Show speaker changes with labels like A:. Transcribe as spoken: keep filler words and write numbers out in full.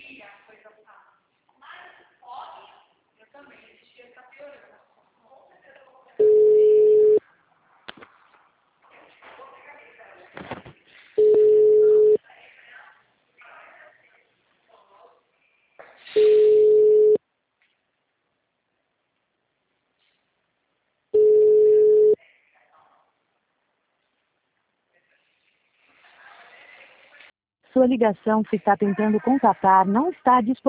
A: Sua ligação que está tentando contatar não está disponível.